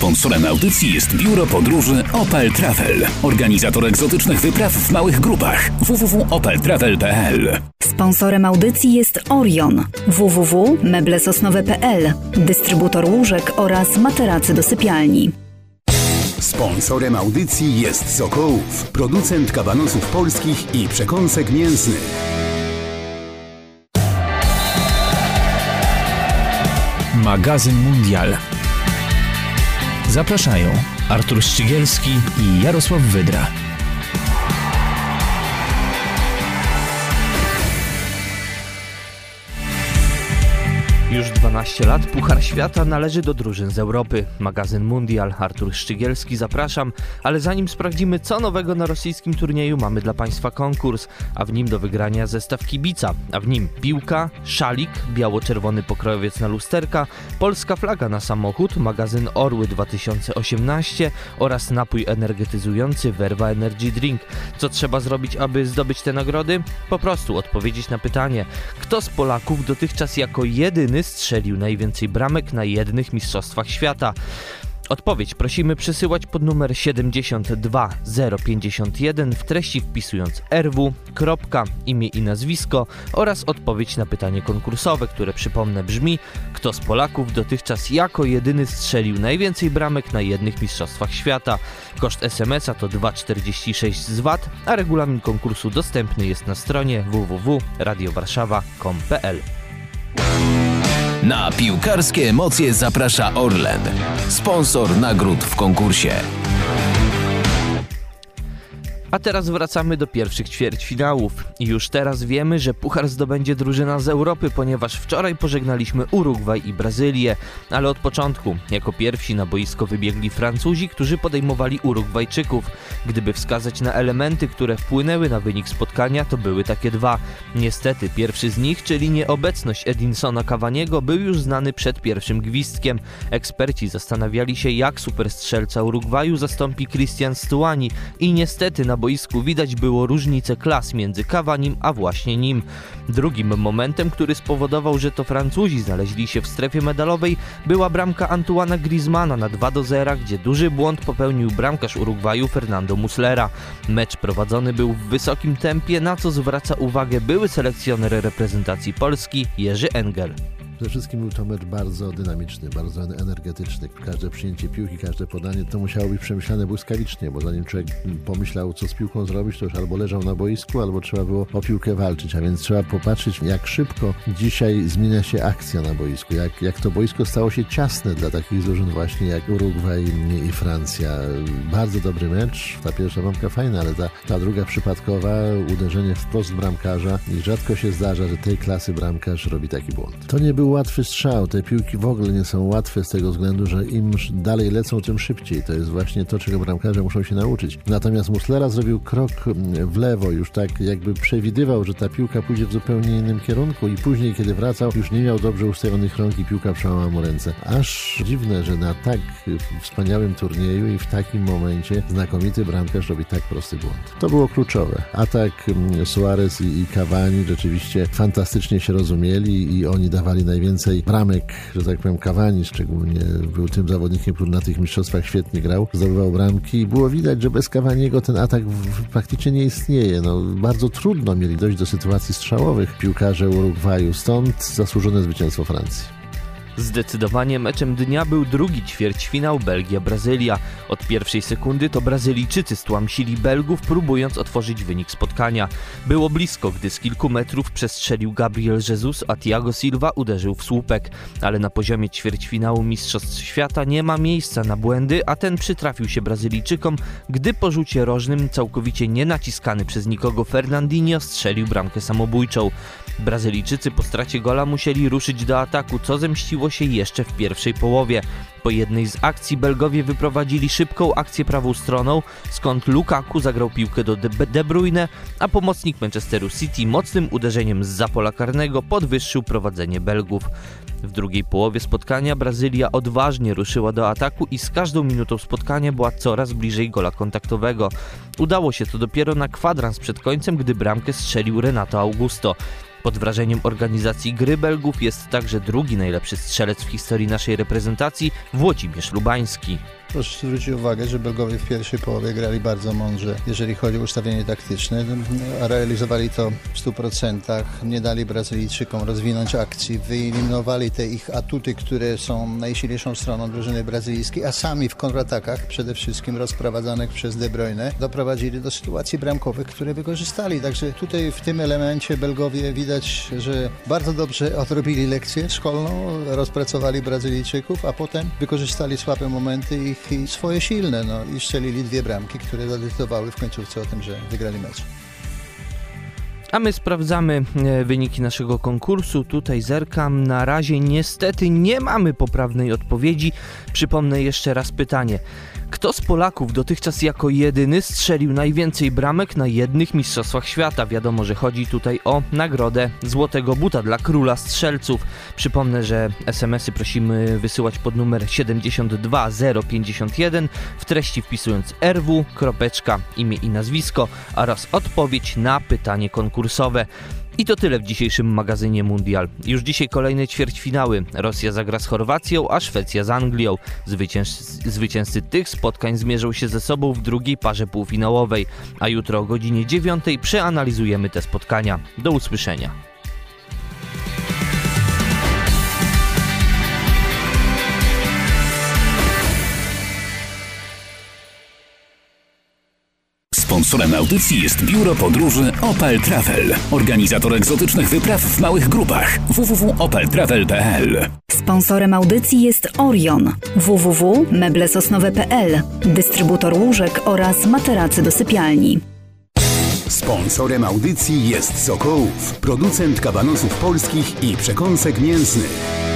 Sponsorem audycji jest biuro podróży Opel Travel, organizator egzotycznych wypraw w małych grupach. www.opeltravel.pl. Sponsorem audycji jest Orion. www.meblesosnowe.pl, dystrybutor łóżek oraz materacy do sypialni. Sponsorem audycji jest Sokołów, producent kabanosów polskich i przekąsek mięsnych. Magazyn Mundial. Zapraszają Artur Szczygielski i Jarosław Wydra. Już 12 lat Puchar Świata należy do drużyn z Europy. Magazyn Mundial, Artur Szczygielski, zapraszam. Ale zanim sprawdzimy, co nowego na rosyjskim turnieju, mamy dla Państwa konkurs, a w nim do wygrania zestaw kibica, a w nim piłka, szalik, biało-czerwony pokrojowiec na lusterka, polska flaga na samochód, magazyn Orły 2018 oraz napój energetyzujący Verva Energy Drink. Co trzeba zrobić, aby zdobyć te nagrody? Po prostu odpowiedzieć na pytanie, kto z Polaków dotychczas jako jedyny strzelił najwięcej bramek na jednych mistrzostwach świata. Odpowiedź prosimy przesyłać pod numer 72051 w treści wpisując RW, imię i nazwisko oraz odpowiedź na pytanie konkursowe, które przypomnę brzmi: kto z Polaków dotychczas jako jedyny strzelił najwięcej bramek na jednych mistrzostwach świata. Koszt SMS-a to 2,46 z VAT, a regulamin konkursu dostępny jest na stronie www.radiowarszawa.com.pl. Na piłkarskie emocje zaprasza Orlen, sponsor nagród w konkursie. A teraz wracamy do pierwszych ćwierćfinałów. I już teraz wiemy, że puchar zdobędzie drużyna z Europy, ponieważ wczoraj pożegnaliśmy Urugwaj i Brazylię. Ale od początku, jako pierwsi na boisko wybiegli Francuzi, którzy podejmowali Urugwajczyków. Gdyby wskazać na elementy, które wpłynęły na wynik spotkania, to były takie dwa. Niestety pierwszy z nich, czyli nieobecność Edinsona Cavaniego, był już znany przed pierwszym gwizdkiem. Eksperci zastanawiali się, jak superstrzelca Urugwaju zastąpi Christian Stuani i niestety na boisku widać było różnicę klas między Cavanim a właśnie nim. Drugim momentem, który spowodował, że to Francuzi znaleźli się w strefie medalowej, była bramka Antoana Griezmana na 2-0, gdzie duży błąd popełnił bramkarz Urugwaju Fernando Muslera. Mecz prowadzony był w wysokim tempie, na co zwraca uwagę były selekcjoner reprezentacji Polski Jerzy Engel. Przede wszystkim był to mecz bardzo dynamiczny, bardzo energetyczny. Każde przyjęcie piłki, każde podanie to musiało być przemyślane błyskawicznie, bo zanim człowiek pomyślał, co z piłką zrobić, to już albo leżał na boisku, albo trzeba było o piłkę walczyć, a więc trzeba popatrzeć, jak szybko dzisiaj zmienia się akcja na boisku, jak to boisko stało się ciasne dla takich drużyn właśnie jak Urugwaj i Francja. Bardzo dobry mecz, ta pierwsza bramka fajna, ale ta druga przypadkowa, uderzenie wprost bramkarza i rzadko się zdarza, że tej klasy bramkarz robi taki błąd. To nie był łatwy strzał, te piłki w ogóle nie są łatwe z tego względu, że im dalej lecą, tym szybciej. To jest właśnie to, czego bramkarze muszą się nauczyć. Natomiast Muslera zrobił krok w lewo, już tak jakby przewidywał, że ta piłka pójdzie w zupełnie innym kierunku i później, kiedy wracał, już nie miał dobrze ustawionych rąk i piłka przełamała mu ręce. Aż dziwne, że na tak wspaniałym turnieju i w takim momencie znakomity bramkarz robi tak prosty błąd. To było kluczowe. Atak Suarez i Cavani rzeczywiście fantastycznie się rozumieli i oni dawali najwięcej bramek, że tak powiem. Cavani szczególnie był tym zawodnikiem, który na tych mistrzostwach świetnie grał, zdobywał bramki i było widać, że bez Cavaniego ten atak praktycznie nie istnieje. Bardzo trudno mieli dojść do sytuacji strzałowych piłkarze Urugwaju, stąd zasłużone zwycięstwo Francji. Zdecydowanie meczem dnia był drugi ćwierćfinał Belgia-Brazylia. Od pierwszej sekundy to Brazylijczycy stłamsili Belgów, próbując otworzyć wynik spotkania. Było blisko, gdy z kilku metrów przestrzelił Gabriel Jesus, a Thiago Silva uderzył w słupek. Ale na poziomie ćwierćfinału Mistrzostw Świata nie ma miejsca na błędy, a ten przytrafił się Brazylijczykom, gdy po rzucie rożnym całkowicie nienaciskany przez nikogo Fernandinho strzelił bramkę samobójczą. Brazylijczycy po stracie gola musieli ruszyć do ataku, co zemściło się jeszcze w pierwszej połowie. Po jednej z akcji Belgowie wyprowadzili szybką akcję prawą stroną, skąd Lukaku zagrał piłkę do De Bruyne, a pomocnik Manchesteru City mocnym uderzeniem zza pola karnego podwyższył prowadzenie Belgów. W drugiej połowie spotkania Brazylia odważnie ruszyła do ataku i z każdą minutą spotkania była coraz bliżej gola kontaktowego. Udało się to dopiero na kwadrans przed końcem, gdy bramkę strzelił Renato Augusto. Pod wrażeniem organizacji gry Belgów jest także drugi najlepszy strzelec w historii naszej reprezentacji, Włodzimierz Lubański. Proszę zwrócić uwagę, że Belgowie w pierwszej połowie grali bardzo mądrze, jeżeli chodzi o ustawienie taktyczne. Realizowali to w 100%, nie dali Brazylijczykom rozwinąć akcji, wyeliminowali te ich atuty, które są najsilniejszą stroną drużyny brazylijskiej, a sami w kontratakach, przede wszystkim rozprowadzanych przez De Bruyne, doprowadzili do sytuacji bramkowych, które wykorzystali. Także tutaj w tym elemencie Belgowie widać, że bardzo dobrze odrobili lekcję szkolną, rozpracowali Brazylijczyków, a potem wykorzystali słabe momenty ich i swoje silne, i strzelili 2 bramki, które zadecydowały w końcówce o tym, że wygrali mecz. A my sprawdzamy wyniki naszego konkursu. Tutaj zerkam. Na razie niestety nie mamy poprawnej odpowiedzi. Przypomnę jeszcze raz pytanie. Kto z Polaków dotychczas jako jedyny strzelił najwięcej bramek na jednych mistrzostwach świata? Wiadomo, że chodzi tutaj o nagrodę Złotego Buta dla króla strzelców. Przypomnę, że SMS-y prosimy wysyłać pod numer 72051, w treści wpisując RW, kropeczka, imię i nazwisko oraz odpowiedź na pytanie konkursowe. I to tyle w dzisiejszym magazynie Mundial. Już dzisiaj kolejne ćwierćfinały. Rosja zagra z Chorwacją, a Szwecja z Anglią. Zwycięzcy tych spotkań zmierzą się ze sobą w drugiej parze półfinałowej. A jutro o godzinie 9 przeanalizujemy te spotkania. Do usłyszenia. Sponsorem audycji jest Biuro Podróży Opel Travel, organizator egzotycznych wypraw w małych grupach. www.opeltravel.pl. Sponsorem audycji jest Orion. www.meblesosnowe.pl. Dystrybutor łóżek oraz materacy do sypialni. Sponsorem audycji jest Sokołów, producent kabanosów polskich i przekąsek mięsnych.